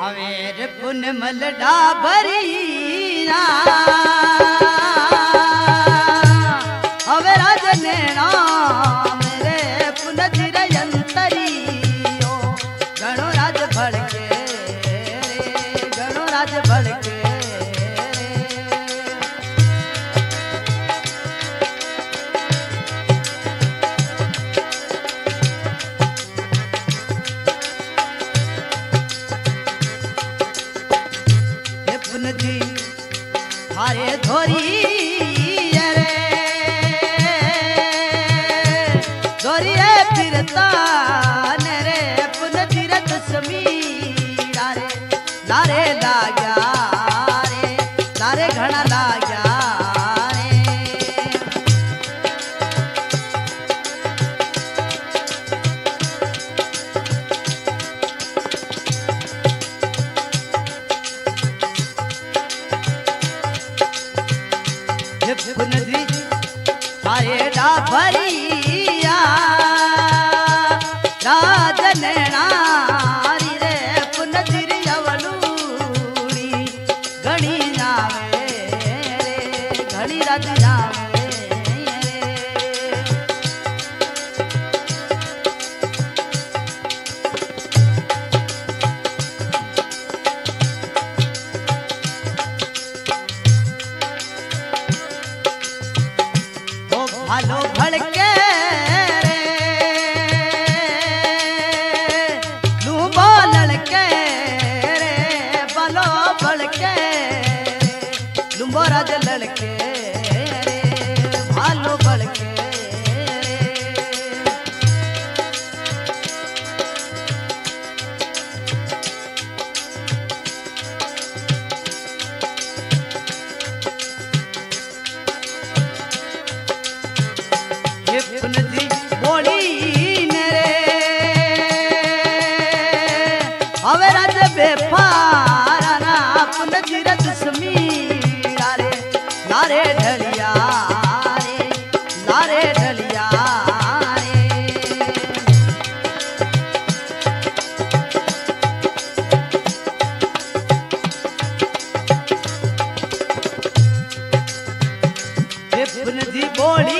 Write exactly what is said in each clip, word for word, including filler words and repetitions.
हवेर पुन मलडा भरी हवे राज नैना मेरे पुन धीरे अंतरी गणो राज भड़के गणो राज भड़के जी हारे धोरी रे धोरी फिरता रे पुन तीरथ समीरा रे लारे लाग्या रे लारे घना लाग्या पुनजी सारे डाभरिया राज नैनारी रे पुनजी अवलूड़ी घड़ी नावे रे घड़ी राज नावे भालो भड़के रे लूबो लड़के रे भालो भड़के रे लूबो राज लड़के रे भालो भड़के पुनजी बोली मेरे हवे राज बेपारा पुनजी रज समीरा रे लारे ढलिया रे लारे ढलिया रे पुनजी बोली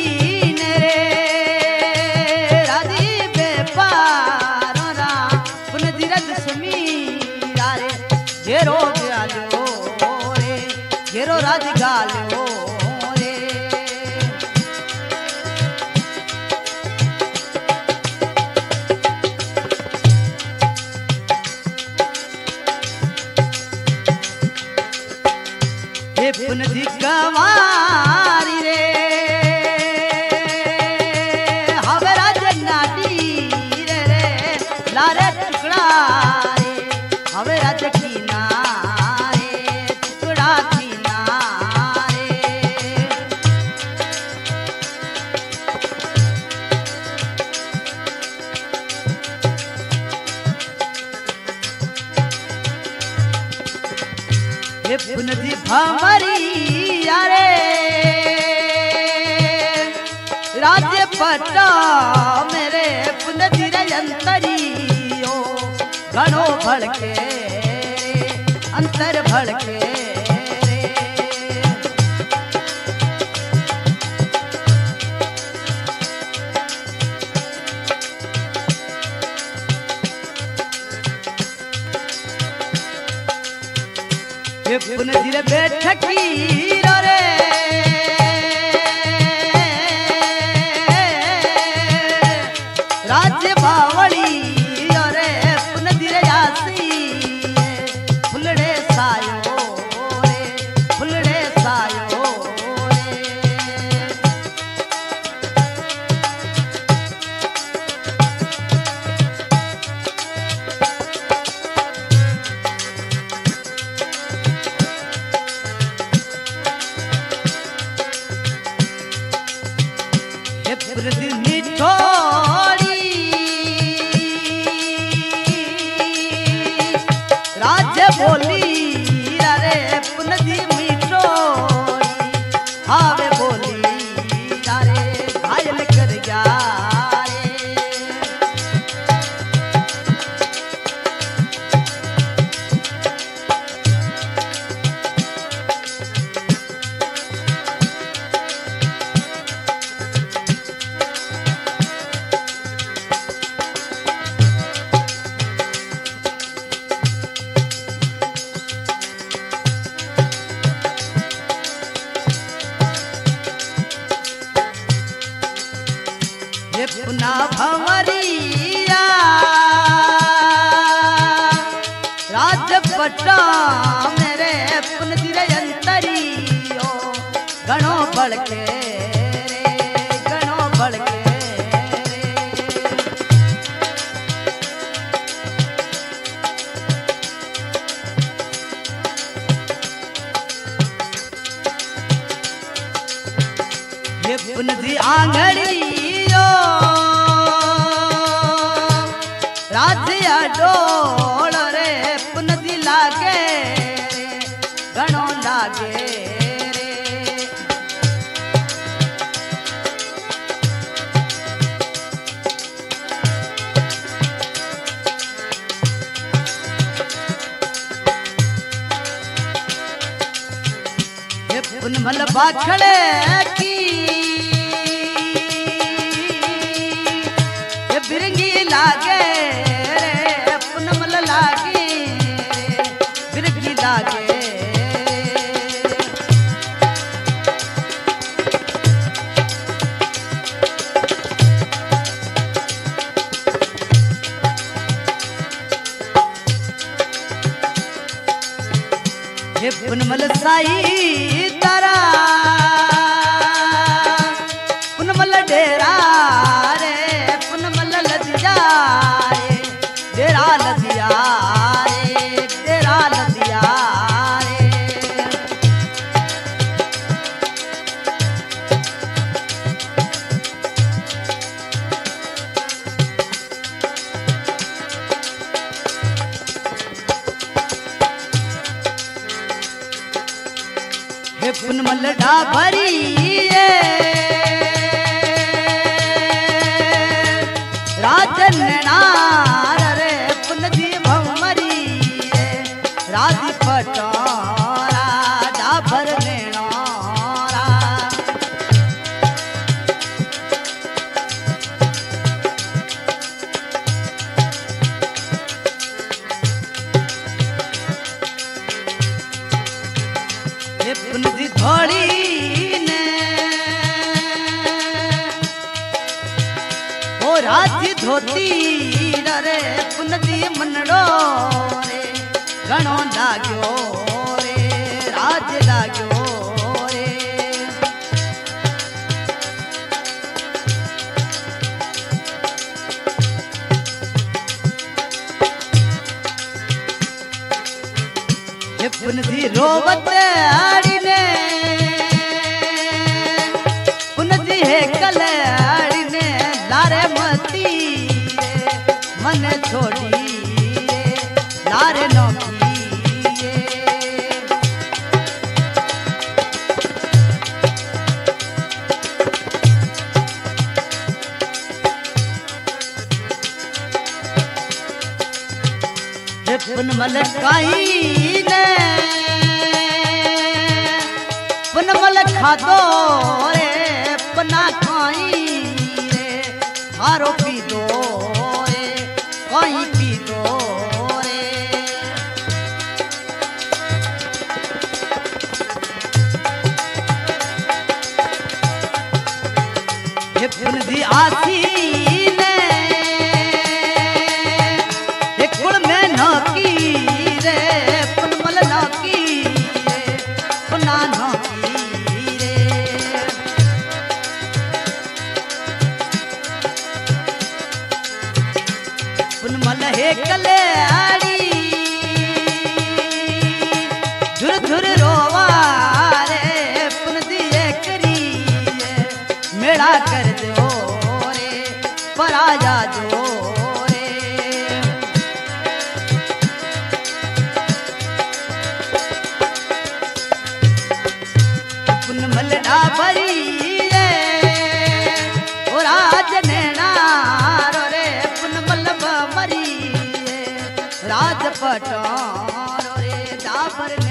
घेरो गालो रे घेरो राज गालो रे हे पुनजी गवारी रे हवे राज नाटी रे रे लारे टुकड़ा रे हवे राज की ये पुनजी भमरी रे राज्य पट्टा मेरे पुनजी रे अंतरियो घणो भड़के अंतर भड़के ये पुनजी रे बैठकी रे राज्य बावड़ी रे पुनजी रे आसी फुलड़े सायो रे फुलड़े सायो रे पुनजी निठोड़ी पटा मेरे पुन दिरे अंतरियो घणो बड़के रे घणो बड़के रे ये पुन दी आंगड़ियो राजिया डोल रे पुन दी लागे रे घणो लागे रे ये पुन मल बाखड़े की ये बिरंगी लागे रे पुनमल लागे बिरंगी लागे ये पुनमल साई तारा पुनमल डेरा रे पुनमल लदिया रे डेरा लदिया रे डेरा लदिया रे हे पुनमल डाभरी राजन नार रे पुनदी भमरी राजी पटोरा डाभर नेणोरा ये पुनदी थोड़ी ने ओ राजी धोती रे पुनदी मनड़ो रे घणो लाग्यो रे राज लाग्यो रे ये पुनदी रोवत आड़ी ने पुनदी है कलड़ी ने लारे मती रे मन छोड़ी रे लारे नौकी रे ये पुनमल काई ने पुनमल खादो रे पना खाई रे हारो पी दो रे कहीं पी दो रे ये पुनदी आसी ने ये कुड़ में नौकी रे पुनमल नौकी रे पुना नौकी रे पुनमल हे कल्याणी झुर झुर रोवा रे पुनदी एकरी मेड़ा कर दो रे पराजा दो रे पुनमल डाभरी ओ राज नेणार रे पुनमल भमरी राज पटोर रे डाभर